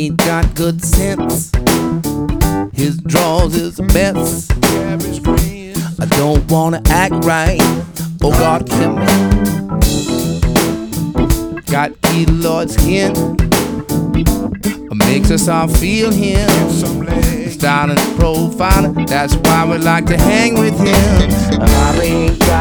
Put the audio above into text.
ain't got good sense. His draws is a mess. I don't wanna act right. Oh God, kill me. Got keloid skin. Makes us all feel him. Styling, profiling. That's why we like to hang with him. I ain't got